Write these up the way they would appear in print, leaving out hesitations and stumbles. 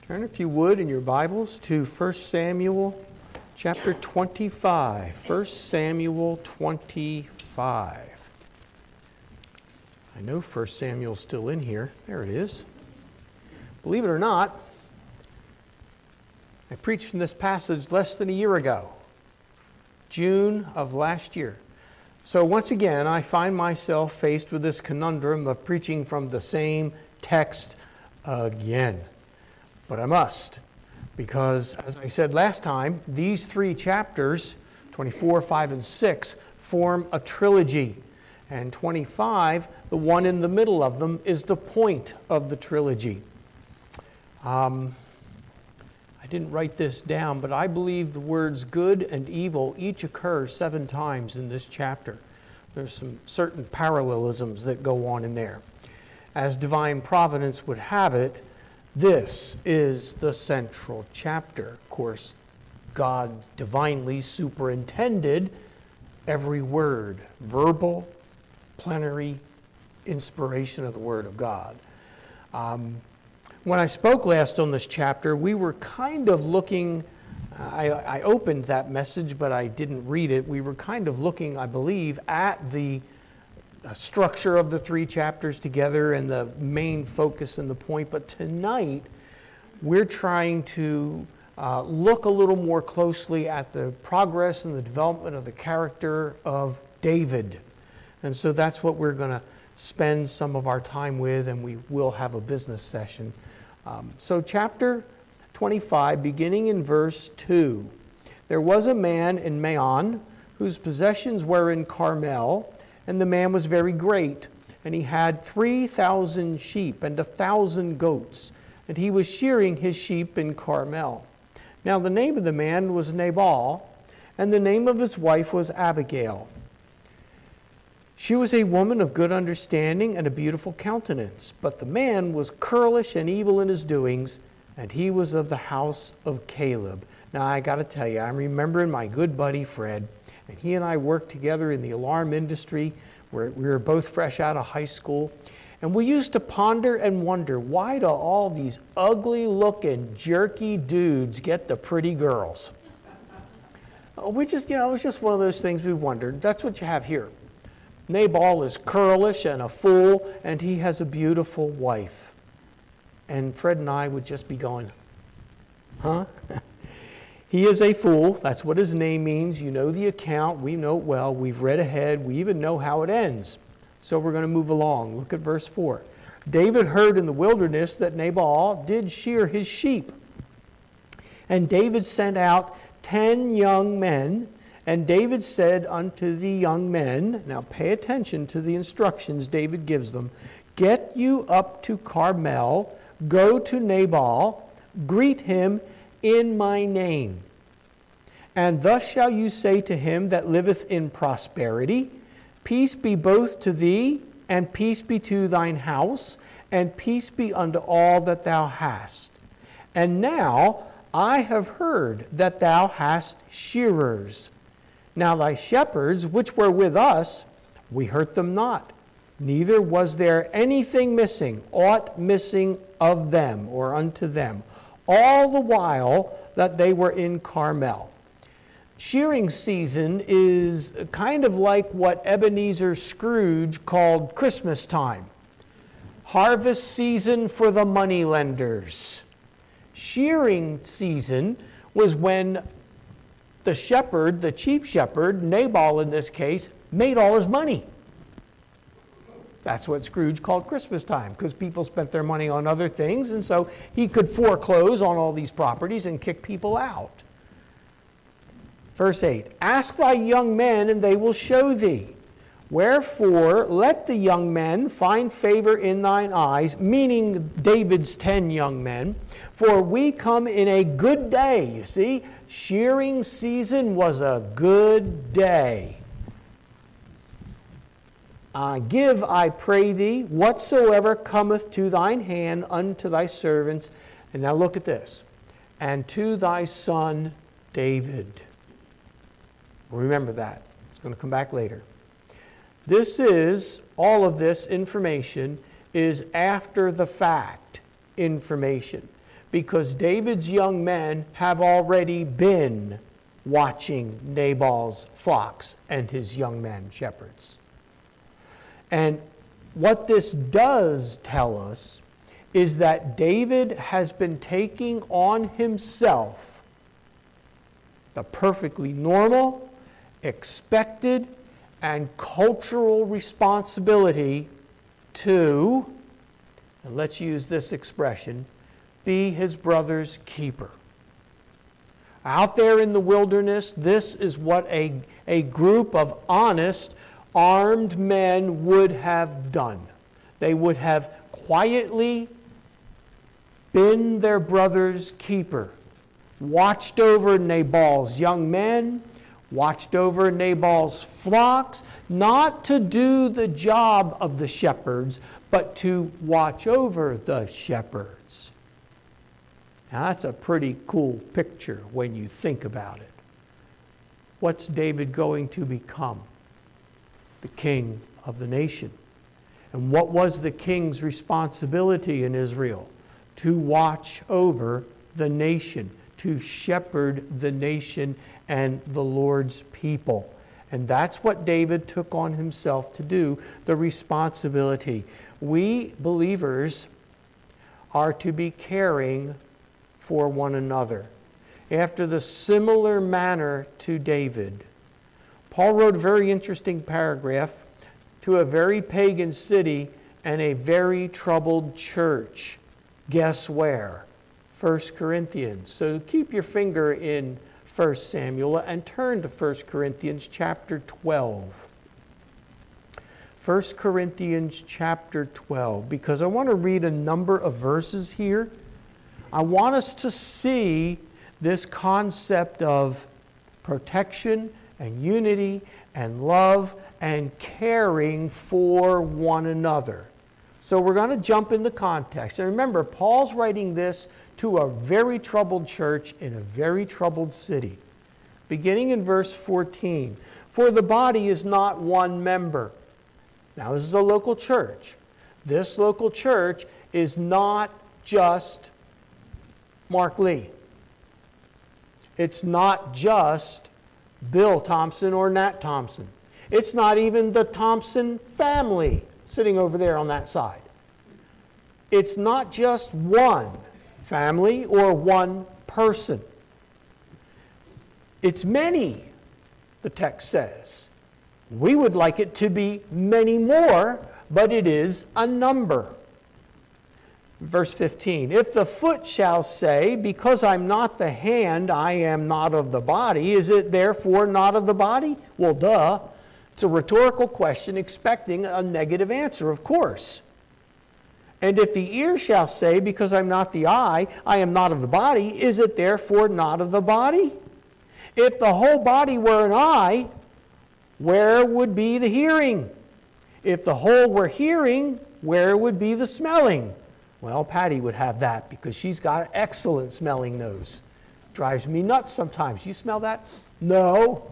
Turn, if you would, in your Bibles to 1 Samuel chapter 25. 1 Samuel 25. I know 1 Samuel's still in here. There it is. Believe it or not, I preached from this passage less than a year ago, June of last year. So once again, I find myself faced with this conundrum of preaching from the same text again. But I must, because as I said last time, these three chapters, 24, 5, and 6, form a trilogy. And 25, the one in the middle of them, is the point of the trilogy. I didn't write this down, but I believe the words good and evil each occur 7 times in this chapter. There's some certain parallelisms that go on in there. As divine providence would have it, this is the central chapter. Of course, God divinely superintended every word, verbal, plenary inspiration of the Word of God. When I spoke last on this chapter, we were kind of looking, I opened that message, but I didn't read it. We were kind of looking, I believe, at the structure of the 3 chapters together and the main focus and the point. But tonight, we're trying to look a little more closely at the progress and the development of the character of David. And so that's what we're going to spend some of our time with, and we will have a business session. So chapter 25, beginning in verse 2. There was a man in Maon whose possessions were in Carmel, and the man was very great, and he had 3,000 sheep and 1,000 goats, and he was shearing his sheep in Carmel. Now the name of the man was Nabal, and the name of his wife was Abigail. She was a woman of good understanding and a beautiful countenance, but the man was churlish and evil in his doings, and he was of the house of Caleb. Now I got to tell you, I'm remembering my good buddy Fred, and he and I worked together in the alarm industry, where we were both fresh out of high school. And we used to ponder and wonder, why do all these ugly-looking, jerky dudes get the pretty girls? It was just one of those things we wondered. That's what you have here. Nabal is churlish and a fool, and he has a beautiful wife. And Fred and I would just be going, huh? He is a fool. That's what his name means. You know the account. We know it well. We've read ahead. We even know how it ends. So we're going to move along. Look at verse 4. David heard in the wilderness that Nabal did shear his sheep. And David sent out 10 young men. And David said unto the young men, now pay attention to the instructions David gives them, get you up to Carmel, go to Nabal, greet him in my name. And thus shall you say to him that liveth in prosperity, peace be both to thee, and peace be to thine house, and peace be unto all that thou hast. And now I have heard that thou hast shearers. Now thy shepherds, which were with us, we hurt them not. Neither was there anything missing, aught missing of them, or unto them, all the while that they were in Carmel. Shearing season is kind of like what Ebenezer Scrooge called Christmas time. Harvest season for the moneylenders. Shearing season was when the shepherd, the chief shepherd, Nabal in this case, made all his money. That's what Scrooge called Christmas time, because people spent their money on other things, and so he could foreclose on all these properties and kick people out. Verse 8, ask thy young men, and they will show thee. Wherefore, let the young men find favor in thine eyes, meaning David's 10 young men, for we come in a good day. You see, shearing season was a good day. Give, I pray thee, whatsoever cometh to thine hand unto thy servants. And now look at this. And to thy son David. Remember that. It's going to come back later. All of this information is after the fact information. because David's young men have already been watching Nabal's flocks and his young men shepherds. And what this does tell us is that David has been taking on himself the perfectly normal, expected, and cultural responsibility to, and let's use this expression, be his brother's keeper. Out there in the wilderness, this is what a group of honest, armed men would have done. They would have quietly been their brother's keeper, watched over Nabal's young men, watched over Nabal's flocks, not to do the job of the shepherds, but to watch over the shepherds. Now, that's a pretty cool picture when you think about it. What's David going to become? The king of the nation. And what was the king's responsibility in Israel? To watch over the nation, to shepherd the nation and the Lord's people. And that's what David took on himself to do, the responsibility. We believers are to be caring for one another, after the similar manner to David. Paul wrote a very interesting paragraph to a very pagan city and a very troubled church. Guess where? 1 Corinthians. So keep your finger in 1 Samuel and turn to 1 Corinthians chapter 12. 1 Corinthians chapter 12, because I want to read a number of verses here. I want us to see this concept of protection and unity and love and caring for one another. So we're going to jump in the context. And remember, Paul's writing this to a very troubled church in a very troubled city. Beginning in verse 14. For the body is not one member. Now, this is a local church. This local church is not just Mark Lee. It's not just Bill Thompson or Nat Thompson. It's not even the Thompson family sitting over there on that side. It's not just one family or one person. It's many, the text says. We would like it to be many more, but it is a number. Verse 15, if the foot shall say, because I'm not the hand, I am not of the body, is it therefore not of the body? Well, duh. It's a rhetorical question expecting a negative answer, of course. And if the ear shall say, because I'm not the eye, I am not of the body, is it therefore not of the body? If the whole body were an eye, where would be the hearing? If the whole were hearing, where would be the smelling? Well, Patty would have that because she's got an excellent smelling nose. Drives me nuts sometimes. You smell that? No.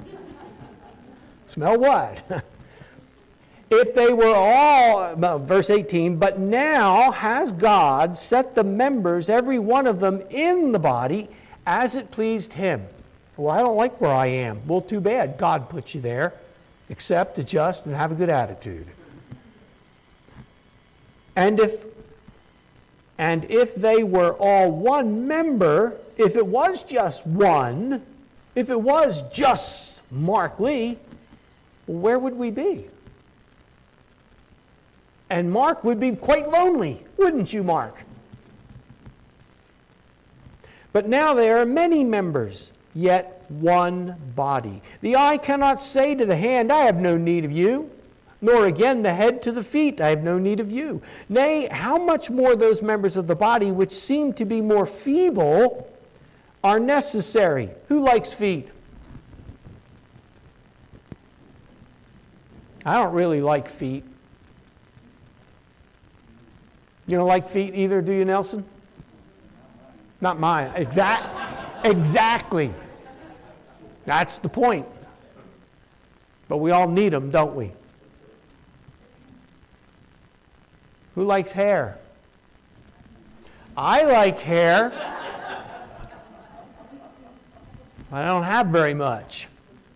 Smell what? If they were all, verse 18, but now has God set the members, every one of them, in the body as it pleased him. Well, I don't like where I am. Well, too bad. God put you there. Accept, adjust, and have a good attitude. And if they were all one member, if it was just one, if it was just Mark Lee, where would we be? And Mark would be quite lonely, wouldn't you, Mark? But now there are many members, yet one body. The eye cannot say to the hand, I have no need of you, nor again the head to the feet, I have no need of you. Nay, how much more those members of the body which seem to be more feeble are necessary. Who likes feet? I don't really like feet. You don't like feet either, do you, Nelson? Not mine. Exactly. That's the point. But we all need them, don't we? Who likes hair? I like hair. I don't have very much.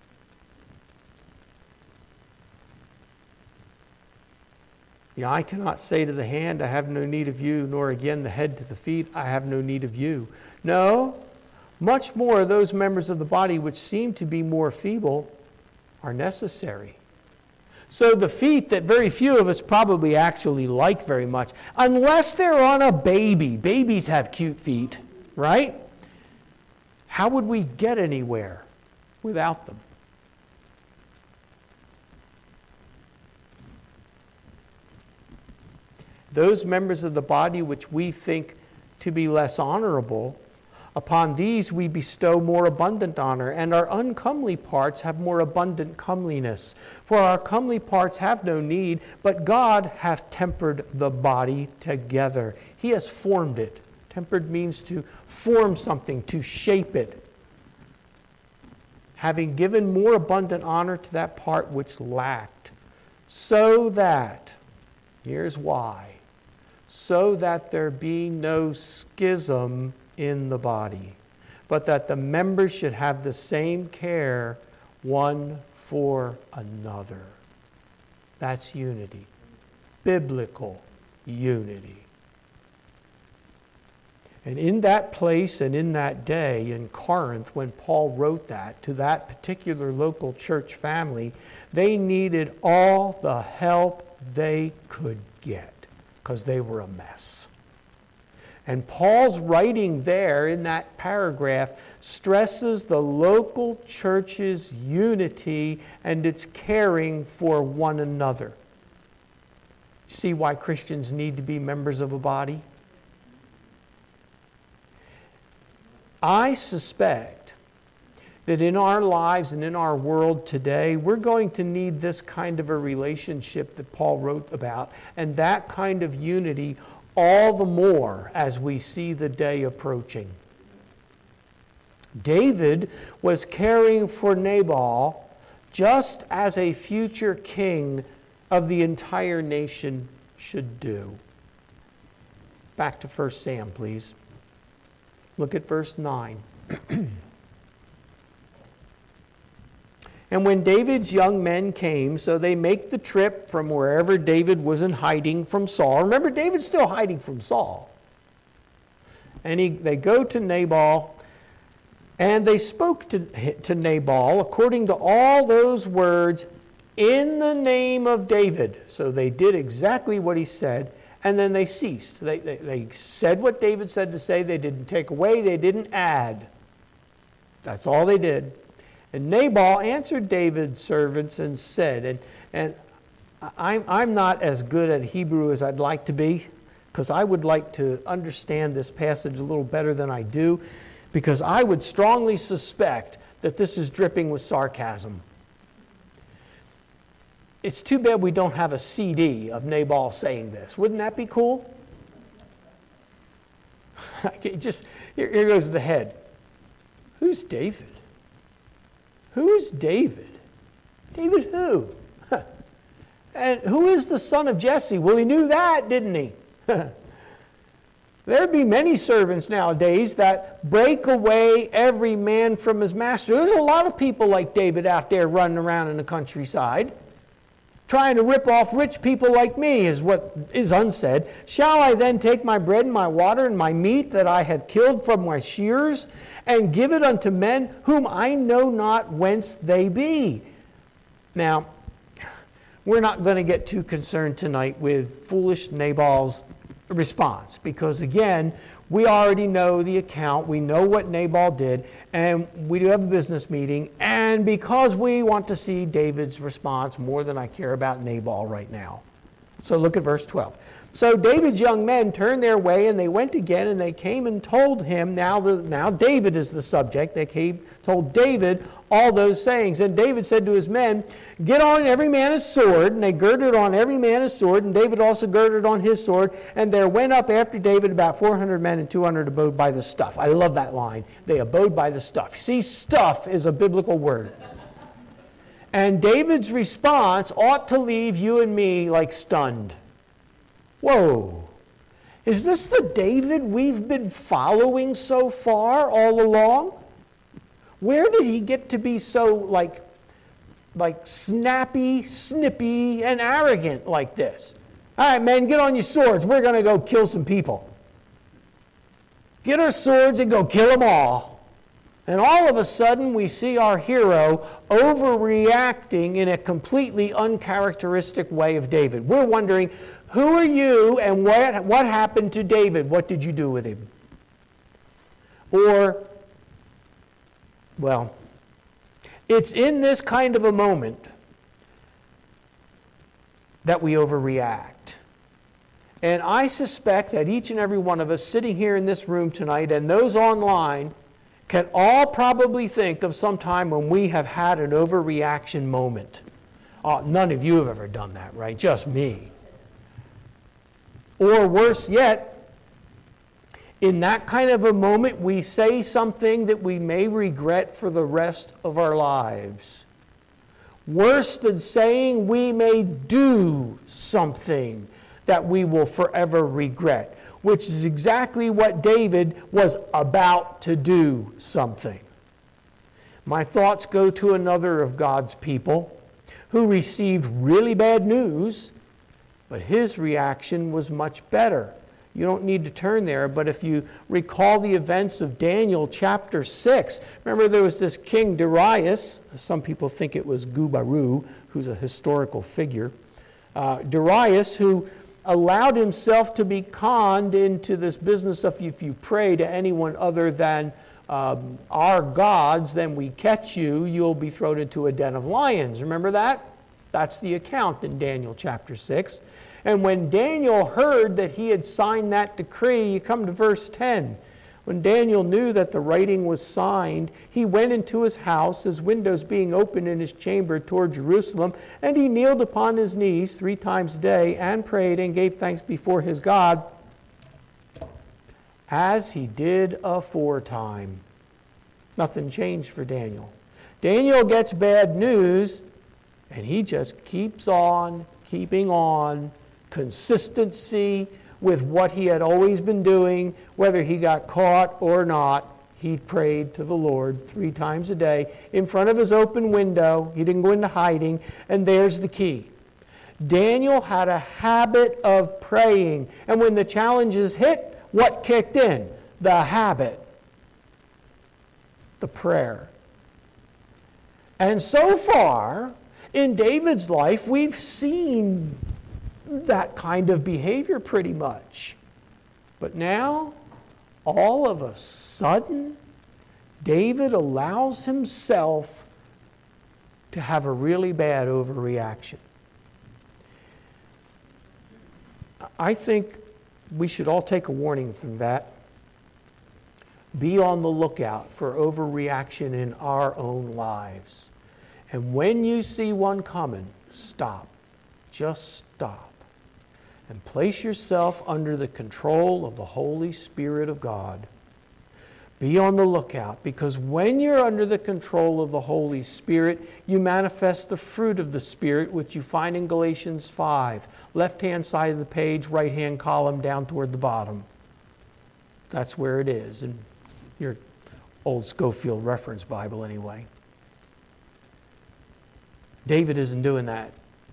The eye cannot say to the hand, I have no need of you, nor again the head to the feet, I have no need of you. No, much more those members of the body which seem to be more feeble are necessary. So the feet that very few of us probably actually like very much, unless they're on a baby. Babies have cute feet, right? How would we get anywhere without them? Those members of the body which we think to be less honorable, upon these we bestow more abundant honor, and our uncomely parts have more abundant comeliness. For our comely parts have no need, but God hath tempered the body together. He has formed it. Tempered means to form something, to shape it. Having given more abundant honor to that part which lacked, so that, here's why, so that there be no schism in the body, but that the members should have the same care one for another. That's unity. Biblical unity. And in that place and in that day in Corinth, when Paul wrote that to that particular local church family, they needed all the help they could get because they were a mess. And Paul's writing there in that paragraph stresses the local church's unity and its caring for one another. See why Christians need to be members of a body? I suspect that in our lives and in our world today, we're going to need this kind of a relationship that Paul wrote about, and that kind of unity all the more as we see the day approaching. David was caring for Nabal just as a future king of the entire nation should do. Back to 1 Sam, please. Look at verse 9. And when David's young men came, so they make the trip from wherever David was in hiding from Saul. Remember, David's still hiding from Saul. And they go to Nabal, and they spoke to Nabal according to all those words in the name of David. So they did exactly what he said, and then they ceased. They said what David said to say. They didn't take away. They didn't add. That's all they did. And Nabal answered David's servants and said, and I'm not as good at Hebrew as I'd like to be, because I would like to understand this passage a little better than I do, because I would strongly suspect that this is dripping with sarcasm. It's too bad we don't have a CD of Nabal saying this. Wouldn't that be cool? Here goes the head. Who's David? Who's David? David who? And who is the son of Jesse? Well, he knew that, didn't he? There'd be many servants nowadays that break away every man from his master. There's a lot of people like David out there running around in the countryside, trying to rip off rich people like me, is what is unsaid. Shall I then take my bread and my water and my meat that I have killed from my shears, and give it unto men whom I know not whence they be? Now, we're not going to get too concerned tonight with foolish Nabal's response, because again, we already know the account. We know what Nabal did, and we do have a business meeting, and because we want to see David's response more than I care about Nabal right now. So look at verse 12. So David's young men turned their way, and they went again, and they came and told him, now David is the subject, told David all those sayings. And David said to his men, get on every man his sword, and they girded on every man his sword, and David also girded on his sword, and there went up after David about 400 men, and 200 abode by the stuff. I love that line. They abode by the stuff. See, stuff is a biblical word. And David's response ought to leave you and me like stunned. Whoa. Is this the David we've been following so far all along? Where did he get to be so like snappy, snippy, and arrogant like this? All right, men, get on your swords. We're going to go kill some people. Get our swords and go kill them all. And all of a sudden, we see our hero overreacting in a completely uncharacteristic way of David. We're wondering, who are you and what happened to David? What did you do with him? Or, well, it's in this kind of a moment that we overreact. And I suspect that each and every one of us sitting here in this room tonight and those online can all probably think of some time when we have had an overreaction moment. None of you have ever done that, right? Just me. Or worse yet, in that kind of a moment, we say something that we may regret for the rest of our lives. Worse than saying, we may do something that we will forever regret, which is exactly what David was about to do something. My thoughts go to another of God's people who received really bad news, but his reaction was much better. You don't need to turn there, but if you recall the events of Daniel chapter 6, remember there was this king Darius, some people think it was Gubaru, who's a historical figure, Darius, who allowed himself to be conned into this business of if you pray to anyone other than our gods, then we catch you, you'll be thrown into a den of lions. Remember that? That's the account in Daniel chapter 6. And when Daniel heard that he had signed that decree, you come to verse 10. When Daniel knew that the writing was signed, he went into his house, his windows being open in his chamber toward Jerusalem, and he kneeled upon his knees 3 times a day and prayed and gave thanks before his God, as he did aforetime. Nothing changed for Daniel. Daniel gets bad news, and he just keeps on, keeping on, consistency with what he had always been doing, whether he got caught or not. He prayed to the Lord 3 times a day in front of his open window. He didn't go into hiding, and there's the key. Daniel had a habit of praying, and when the challenges hit, what kicked in? The habit, the prayer. And so far, in David's life, we've seen that kind of behavior pretty much. But now, all of a sudden, David allows himself to have a really bad overreaction. I think we should all take a warning from that. Be on the lookout for overreaction in our own lives. And when you see one coming, stop. Just stop. And place yourself under the control of the Holy Spirit of God. Be on the lookout, because when you're under the control of the Holy Spirit, you manifest the fruit of the Spirit, which you find in Galatians 5. Left-hand side of the page, right-hand column, down toward the bottom. That's where it is, in your old Schofield Reference Bible anyway. David isn't doing that.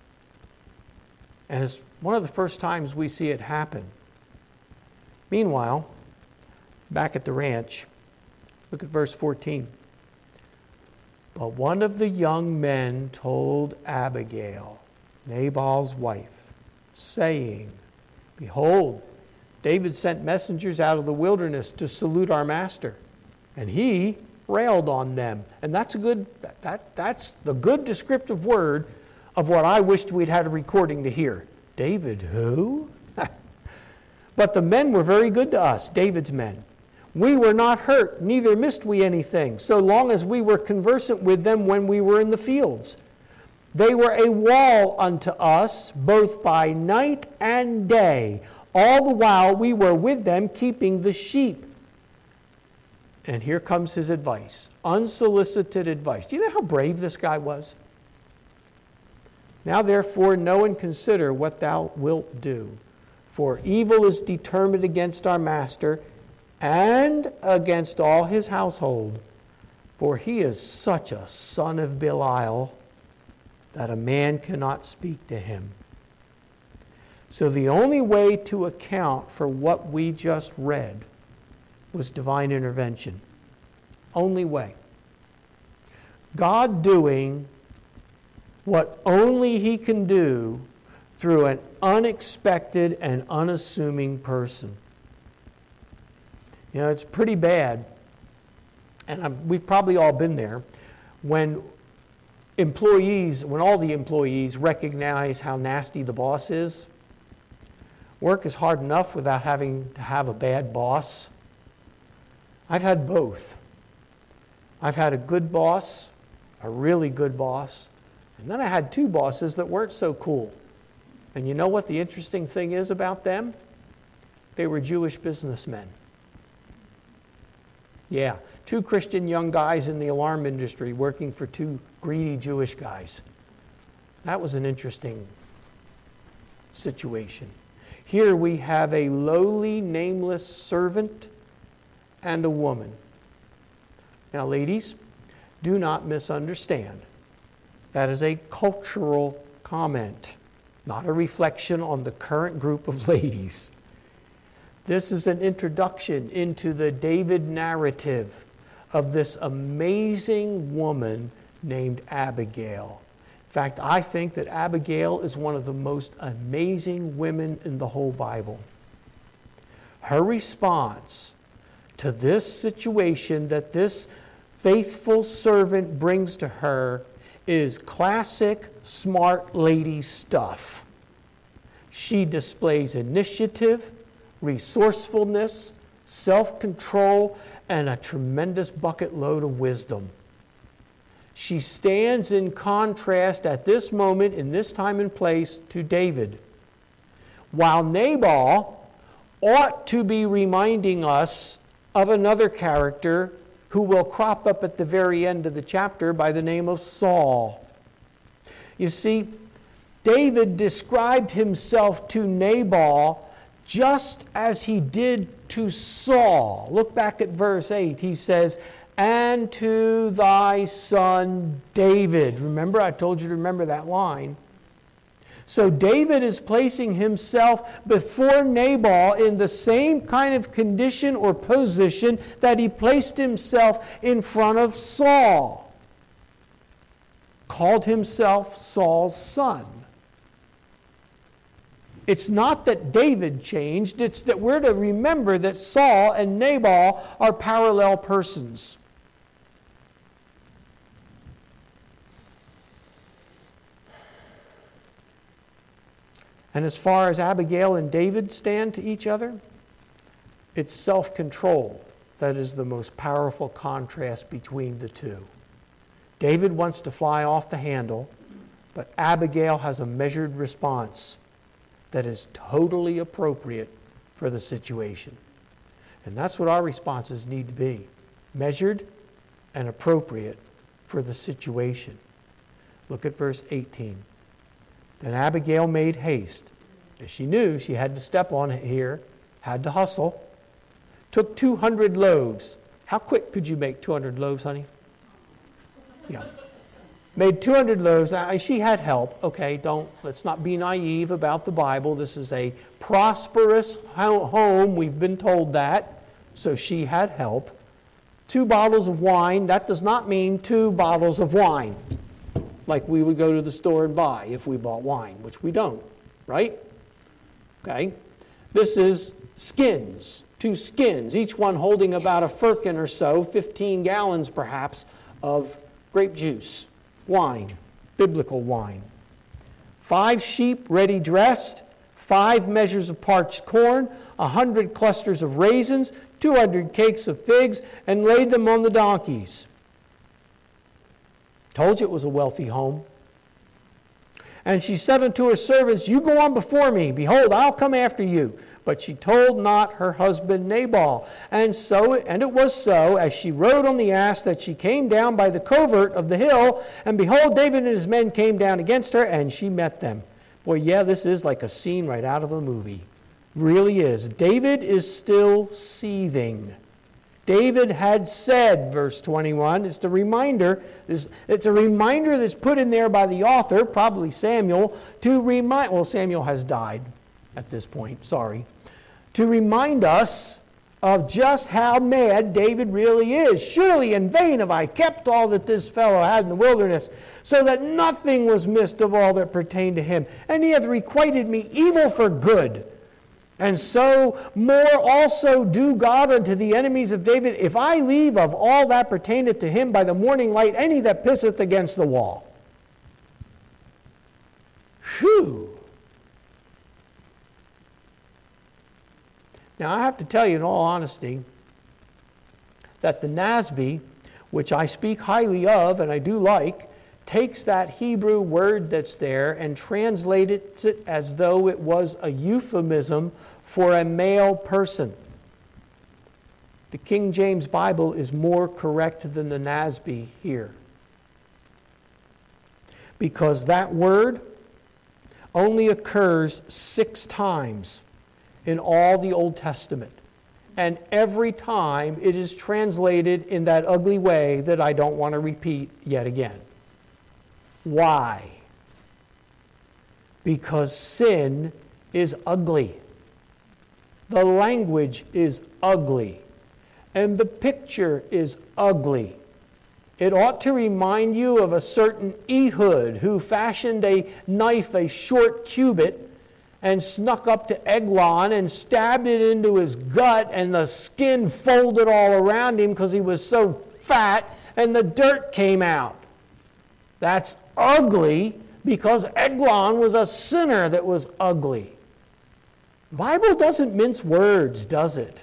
And it's one of the first times we see it happen. Meanwhile, back at the ranch, look at verse 14. But one of the young men told Abigail, Nabal's wife, saying, Behold, David sent messengers out of the wilderness to salute our master, and he railed on them. And that's that's the good descriptive word of what I wished we'd had a recording to hear. David who? But the men were very good to us, David's men. We were not hurt, neither missed we anything, so long as we were conversant with them when we were in the fields. They were a wall unto us, both by night and day. All the while we were with them, keeping the sheep. And here comes his advice, unsolicited advice. Do you know how brave this guy was? Now therefore know and consider what thou wilt do. For evil is determined against our master and against all his household. For he is such a son of Belial that a man cannot speak to him. So the only way to account for what we just read was divine intervention. Only way. God doing what only he can do through an unexpected and unassuming person. You know, it's pretty bad, and we've probably all been there, when all the employees recognize how nasty the boss is. Work is hard enough without having to have a bad boss. I've had both. I've had a good boss, a really good boss, and then I had two bosses that weren't so cool. And you know what the interesting thing is about them? They were Jewish businessmen. Yeah, two Christian young guys in the alarm industry working for two greedy Jewish guys. That was an interesting situation. Here we have a lowly, nameless servant and a woman. Now, ladies, do not misunderstand. That is a cultural comment, not a reflection on the current group of ladies. This is an introduction into the David narrative of this amazing woman named Abigail. In fact, I think that Abigail is one of the most amazing women in the whole Bible. Her response to this situation that this faithful servant brings to her is classic smart lady stuff. She displays initiative, resourcefulness, self-control, and a tremendous bucket load of wisdom. She stands in contrast at this moment, in this time and place, to David. While Nabal ought to be reminding us of another character who will crop up at the very end of the chapter by the name of Saul. You see, David described himself to Nabal just as he did to Saul. Look back at verse 8. He says, "And to thy son David." Remember, I told you to remember that line. So David is placing himself before Nabal in the same kind of condition or position that he placed himself in front of Saul. Called himself Saul's son. It's not that David changed, it's that we're to remember that Saul and Nabal are parallel persons. And as far as Abigail and David stand to each other, it's self-control that is the most powerful contrast between the two. David wants to fly off the handle, but Abigail has a measured response that is totally appropriate for the situation. And that's what our responses need to be, measured and appropriate for the situation. Look at verse 18. Then Abigail made haste, as she knew she had to step on it here, had to hustle, took 200 loaves. How quick could you make 200 loaves, honey? Yeah. Made 200 loaves. She had help. Okay, let's not be naive about the Bible. This is a prosperous home. We've been told that. So she had help. 2 bottles of wine. That does not mean 2 bottles of wine, like we would go to the store and buy if we bought wine, which we don't, right? Okay. This is skins, 2 skins, each one holding about a firkin or so, 15 gallons perhaps, of grape juice, wine, biblical wine. 5 sheep ready dressed, 5 measures of parched corn, 100 clusters of raisins, 200 cakes of figs, and laid them on the donkeys. Told you it was a wealthy home. And she said unto her servants, "You go on before me. Behold, I'll come after you." But she told not her husband Nabal. And it was so, as she rode on the ass, that she came down by the covert of the hill, and behold, David and his men came down against her, and she met them. Boy, yeah, this is like a scene right out of a movie. Really is. David is still seething. David had said, verse 21, it's a reminder that's put in there by the author, probably Samuel, to remind, well, Samuel has died at this point, sorry, to remind us of just how mad David really is. Surely in vain have I kept all that this fellow had in the wilderness, so that nothing was missed of all that pertained to him. And he hath requited me evil for good. And so more also do God unto the enemies of David, if I leave of all that pertaineth to him by the morning light any that pisseth against the wall. Phew. Now I have to tell you in all honesty that the NASB, which I speak highly of and I do like, takes that Hebrew word that's there and translates it as though it was a euphemism for a male person. The King James Bible is more correct than the NASB here, because that word only occurs 6 times in all the Old Testament. And every time it is translated in that ugly way that I don't want to repeat yet again. Why? Because sin is ugly. The language is ugly. And the picture is ugly. It ought to remind you of a certain Ehud who fashioned a knife, a short cubit, and snuck up to Eglon and stabbed it into his gut, and the skin folded all around him because he was so fat, and the dirt came out. That's ugly because Eglon was a sinner that was ugly. The Bible doesn't mince words, does it?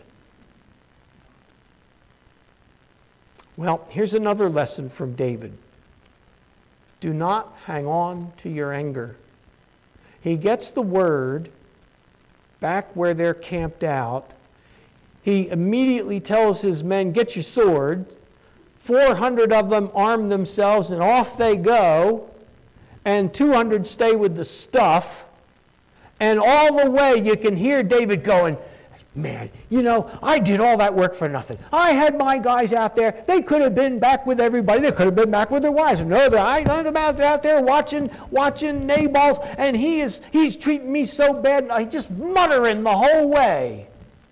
Well, here's another lesson from David. Do not hang on to your anger. He gets the word back where they're camped out. He immediately tells his men, get your sword. 400 of them arm themselves and off they go. And 200 stay with the stuff. And all the way you can hear David going, man, I did all that work for nothing. I had my guys out there. They could have been back with everybody. They could have been back with their wives. No, I'm out there watching Nabal's, and he's treating me so bad. He's just muttering the whole way.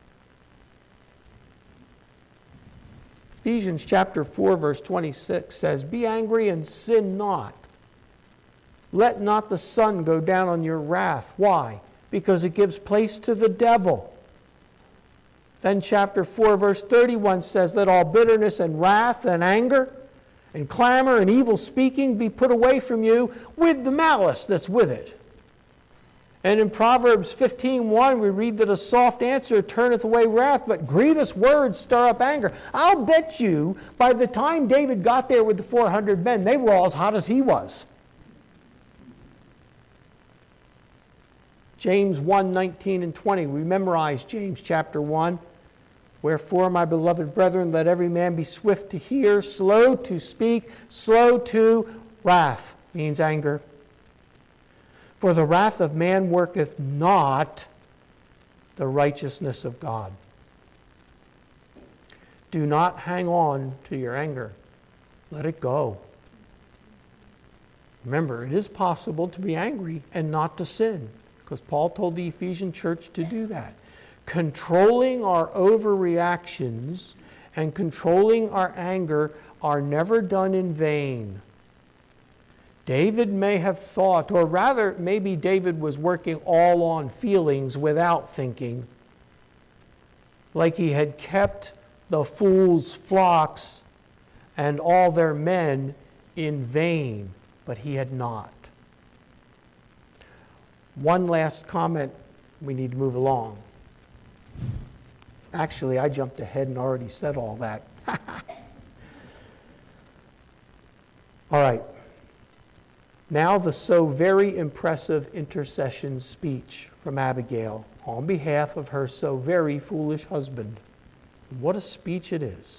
Ephesians chapter 4, verse 26 says, be angry and sin not. Let not the sun go down on your wrath. Why? Because it gives place to the devil. Then chapter 4, verse 31 says, let all bitterness and wrath and anger and clamor and evil speaking be put away from you with the malice that's with it. And in Proverbs 15:1, we read that a soft answer turneth away wrath, but grievous words stir up anger. I'll bet you by the time David got there with the 400 men, they were all as hot as he was. James 1:19 and 20. We memorized James chapter 1. Wherefore, my beloved brethren, let every man be swift to hear, slow to speak, slow to wrath, means anger. For the wrath of man worketh not the righteousness of God. Do not hang on to your anger. Let it go. Remember, it is possible to be angry and not to sin, because Paul told the Ephesian church to do that. Controlling our overreactions and controlling our anger are never done in vain. David may have thought, or rather, maybe David was working all on feelings without thinking, like he had kept the fool's flocks and all their men in vain, but he had not. One last comment, we need to move along. Actually, I jumped ahead and already said all that. All right. Now the so very impressive intercession speech from Abigail on behalf of her so very foolish husband. What a speech it is.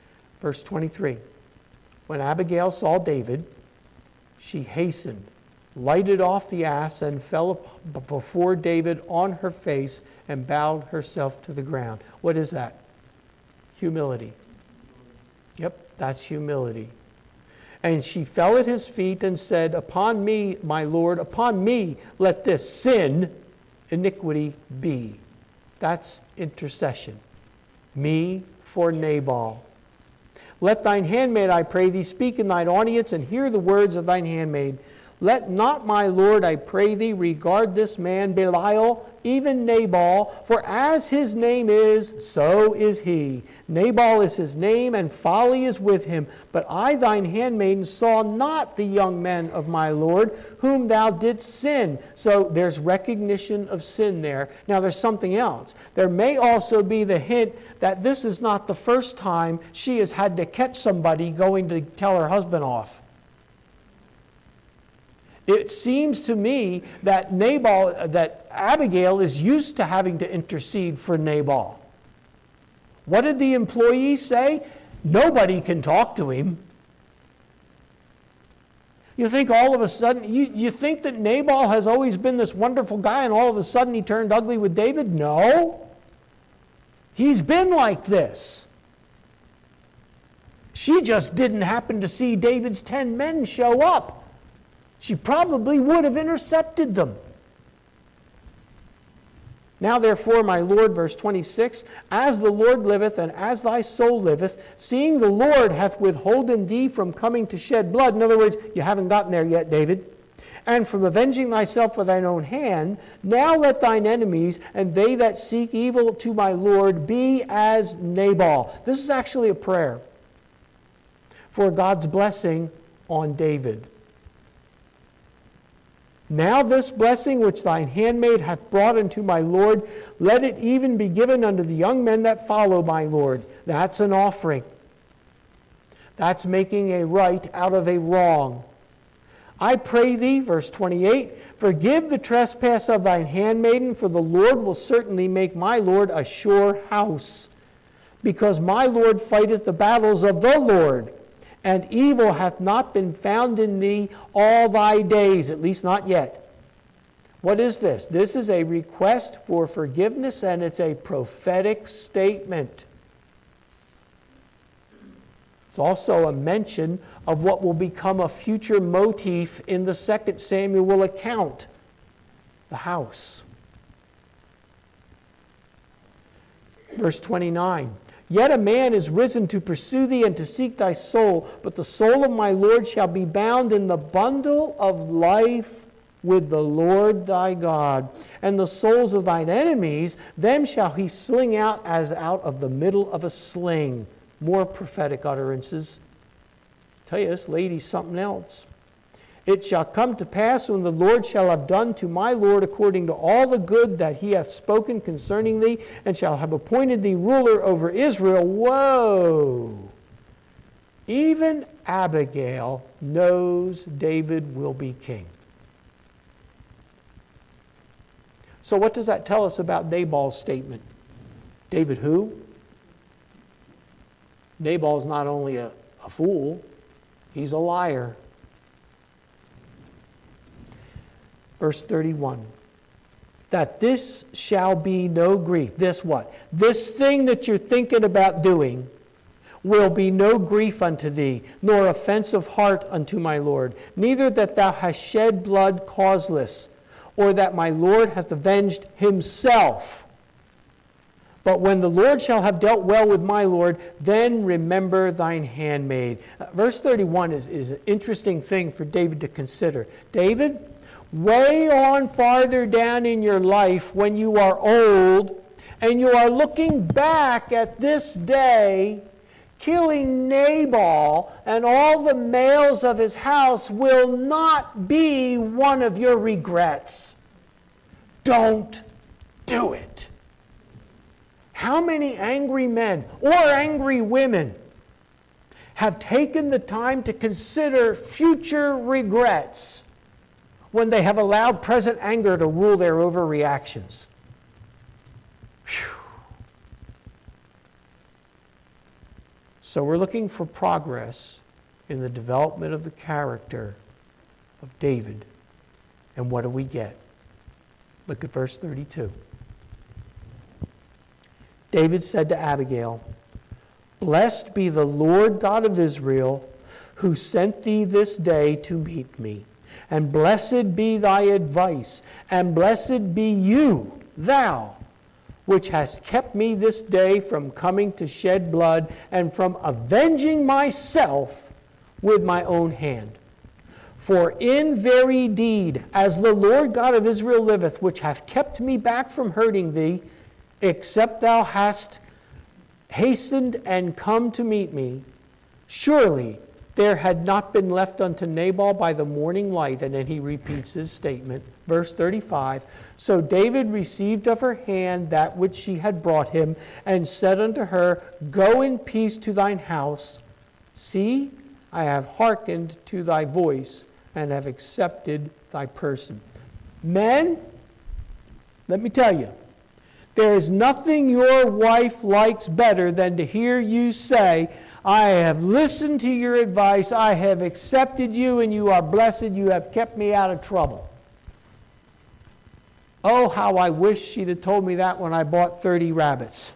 Verse 23. When Abigail saw David, she hastened lighted off the ass, and fell before David on her face and bowed herself to the ground. What is that? Humility. Yep, that's humility. And she fell at his feet and said, "Upon me, my Lord, upon me let this sin, iniquity be." That's intercession. Me for Nabal. Let thine handmaid, I pray thee, speak in thine audience and hear the words of thine handmaid. Let not my Lord, I pray thee, regard this man Belial, even Nabal, for as his name is, so is he. Nabal is his name, and folly is with him. But I, thine handmaiden, saw not the young men of my Lord, whom thou didst sin. So there's recognition of sin there. Now there's something else. There may also be the hint that this is not the first time she has had to catch somebody going to tell her husband off. It seems to me that Abigail is used to having to intercede for Nabal. What did the employees say? Nobody can talk to him. You think all of a sudden, you think that Nabal has always been this wonderful guy and all of a sudden he turned ugly with David? No. He's been like this. She just didn't happen to see David's 10 men show up. She probably would have intercepted them. Now therefore, my Lord, verse 26, as the Lord liveth and as thy soul liveth, seeing the Lord hath withholden thee from coming to shed blood. In other words, you haven't gotten there yet, David. And from avenging thyself with thine own hand, now let thine enemies and they that seek evil to my Lord be as Nabal. This is actually a prayer for God's blessing on David. Now this blessing which thine handmaid hath brought unto my Lord, let it even be given unto the young men that follow my Lord. That's an offering. That's making a right out of a wrong. I pray thee, verse 28, forgive the trespass of thine handmaiden, for the Lord will certainly make my Lord a sure house, because my Lord fighteth the battles of the Lord, and evil hath not been found in thee all thy days, at least not yet. What is this? This is a request for forgiveness, and it's a prophetic statement. It's also a mention of what will become a future motif in the 2 Samuel account, the house. Verse 29. Yet a man is risen to pursue thee and to seek thy soul, but the soul of my Lord shall be bound in the bundle of life with the Lord thy God. And the souls of thine enemies, them shall he sling out as out of the middle of a sling. More prophetic utterances. Tell you, this lady's something else. It shall come to pass when the Lord shall have done to my Lord according to all the good that he hath spoken concerning thee, and shall have appointed thee ruler over Israel. Whoa! Even Abigail knows David will be king. So what does that tell us about Nabal's statement? David who? Nabal's not only a fool, he's a liar. Verse 31, that this shall be no grief. This what? This thing that you're thinking about doing will be no grief unto thee, nor offense of heart unto my Lord. Neither that thou hast shed blood causeless, or that my Lord hath avenged himself. But when the Lord shall have dealt well with my Lord, then remember thine handmaid. Verse 31 is an interesting thing for David to consider. David, way on farther down in your life when you are old and you are looking back at this day, killing Nabal and all the males of his house will not be one of your regrets. Don't do it. How many angry men or angry women have taken the time to consider future regrets when they have allowed present anger to rule their overreactions? Whew. So we're looking for progress in the development of the character of David And what do we get? Look at verse 32. David said to Abigail, "Blessed be the Lord God of Israel, who sent thee this day to meet me. And blessed be thy advice, and blessed be you, thou, which hast kept me this day from coming to shed blood, and from avenging myself with my own hand. For in very deed, as the Lord God of Israel liveth, which hath kept me back from hurting thee, except thou hast hastened and come to meet me, surely there had not been left unto Nabal by the morning light." And then he repeats his statement. Verse 35, "So David received of her hand that which she had brought him, and said unto her, Go in peace to thine house. See, I have hearkened to thy voice, and have accepted thy person." Men, let me tell you, there is nothing your wife likes better than to hear you say, "I have listened to your advice, I have accepted you, and you are blessed, you have kept me out of trouble." Oh, how I wish she'd have told me that when I bought 30 rabbits.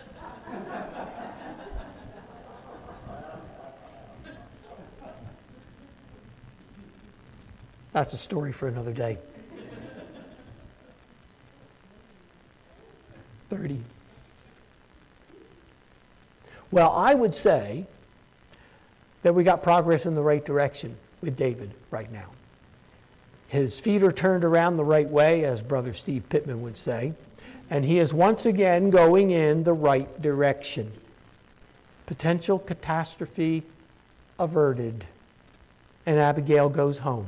That's a story for another day. 30. Well, I would say that we got progress in the right direction with David right now. His feet are turned around the right way, as Brother Steve Pittman would say, and he is once again going in the right direction. Potential catastrophe averted, and Abigail goes home.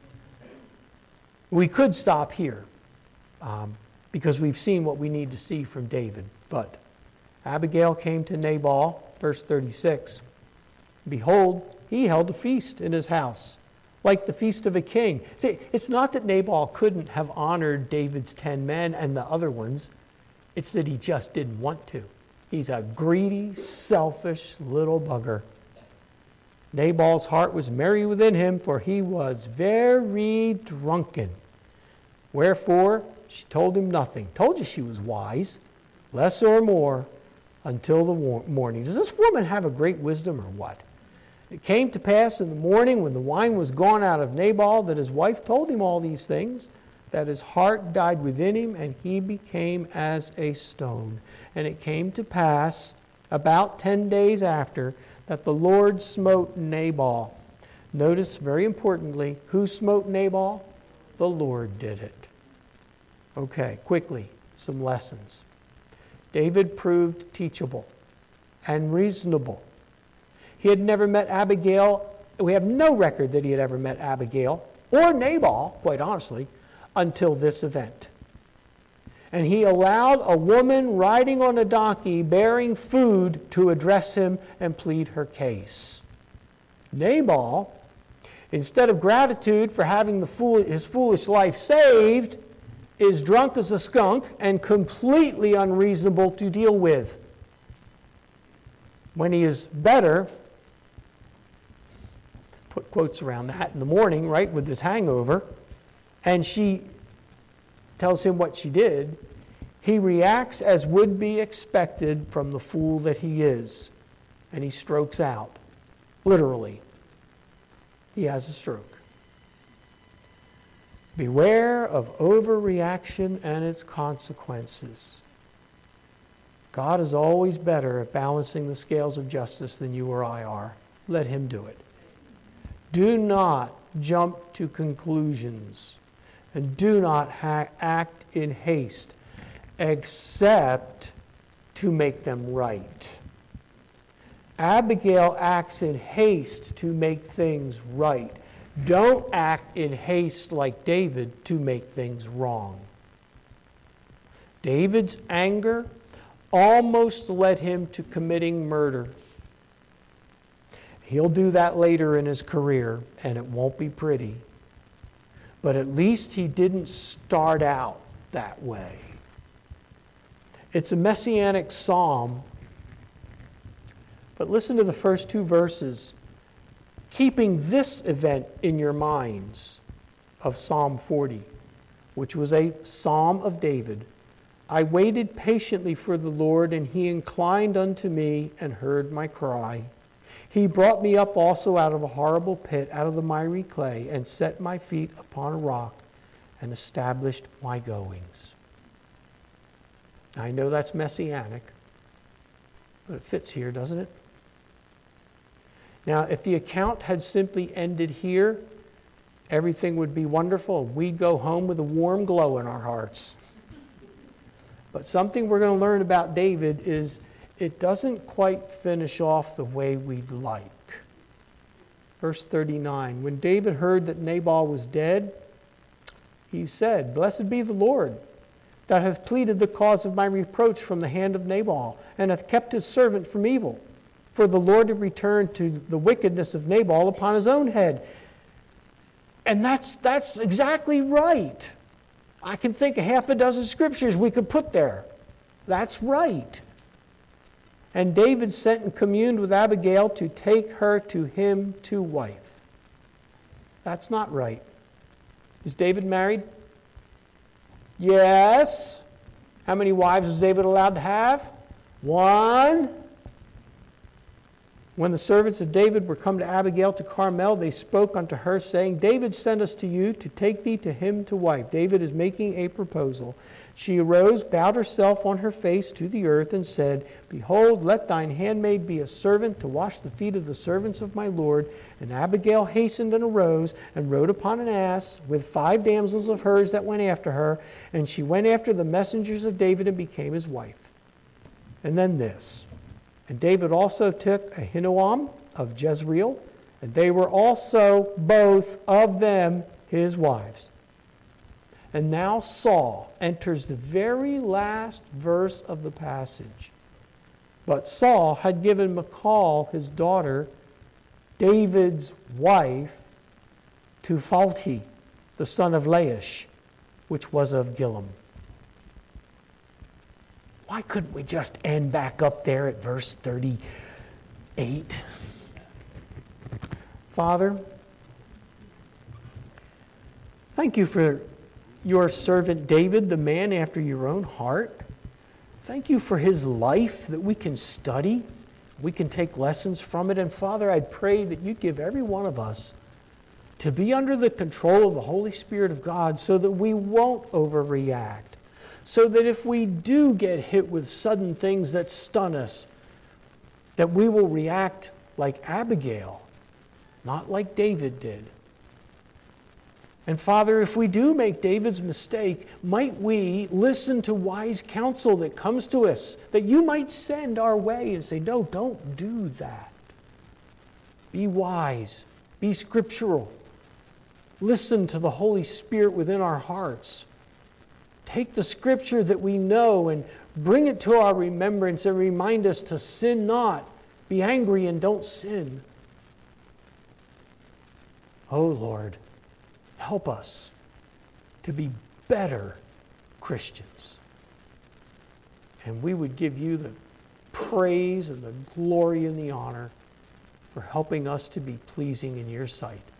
We could stop here because we've seen what we need to see from David, but Abigail came to Nabal, verse 36. Behold, he held a feast in his house, like the feast of a king. See, it's not that Nabal couldn't have honored David's 10 men and the other ones. It's that he just didn't want to. He's a greedy, selfish little bugger. Nabal's heart was merry within him, for he was very drunken. Wherefore, she told him nothing. Told you she was wise, less or more, until the morning. Does this woman have a great wisdom or what? It came to pass in the morning, when the wine was gone out of Nabal, that his wife told him all these things, that his heart died within him, and he became as a stone. And it came to pass, about 10 days after, that the Lord smote Nabal. Notice, very importantly, who smote Nabal? The Lord did it. Okay, quickly, some lessons. David proved teachable and reasonable. He had never met Abigail. We have no record that he had ever met Abigail or Nabal, quite honestly, until this event. And he allowed a woman riding on a donkey bearing food to address him and plead her case. Nabal, instead of gratitude for having his foolish life saved, is drunk as a skunk and completely unreasonable to deal with. When he is better, put quotes around that, in the morning, right, with his hangover, and she tells him what she did, he reacts as would be expected from the fool that he is, and he strokes out. Literally, he has a stroke. Beware of overreaction and its consequences. God is always better at balancing the scales of justice than you or I are. Let him do it. Do not jump to conclusions, and do not act in haste, except to make them right. Abigail acts in haste to make things right. Don't act in haste like David to make things wrong. David's anger almost led him to committing murder. He'll do that later in his career, and it won't be pretty. But at least he didn't start out that way. It's a messianic psalm, but listen to the first 2 verses, keeping this event in your minds. of Psalm 40, which was a psalm of David. I waited patiently for the Lord, and he inclined unto me and heard my cry. He brought me up also out of a horrible pit, out of the miry clay, and set my feet upon a rock, and established my goings. Now, I know that's messianic, but it fits here, doesn't it? Now, if the account had simply ended here, everything would be wonderful. We'd go home with a warm glow in our hearts. But something we're going to learn about David is it doesn't quite finish off the way we'd like. Verse 39, when David heard that Nabal was dead, he said, Blessed be the Lord, that hath pleaded the cause of my reproach from the hand of Nabal, and hath kept his servant from evil. For the Lord had returned to the wickedness of Nabal upon his own head. And that's exactly right. I can think of half a dozen scriptures we could put there. That's right. And David sent and communed with Abigail to take her to him to wife. That's not right. Is David married? Yes. How many wives was David allowed to have? One. When the servants of David were come to Abigail to Carmel, they spoke unto her, saying, David sent us to you to take thee to him to wife. David is making a proposal. She arose, bowed herself on her face to the earth, and said, Behold, let thine handmaid be a servant to wash the feet of the servants of my Lord. And Abigail hastened and arose, and rode upon an ass, with 5 damsels of hers that went after her. And she went after the messengers of David, and became his wife. And then this. And David also took Ahinoam of Jezreel, and they were also both of them his wives. And now Saul enters the very last verse of the passage. But Saul had given Michal, his daughter, David's wife, to Phalti, the son of Laish, which was of Gilom. Why couldn't we just end back up there at verse 38? Father, thank you for your servant David, the man after your own heart. Thank you for his life that we can study. We can take lessons from it. And Father, I pray that you give every one of us to be under the control of the Holy Spirit of God so that we won't overreact. So that if we do get hit with sudden things that stun us, that we will react like Abigail, not like David did. And Father, if we do make David's mistake, might we listen to wise counsel that comes to us, that you might send our way and say, no, don't do that. Be wise. Be scriptural. Listen to the Holy Spirit within our hearts. Take the scripture that we know and bring it to our remembrance and remind us to sin not. Be angry and don't sin. Oh Lord, help us to be better Christians. And we would give you the praise and the glory and the honor for helping us to be pleasing in your sight.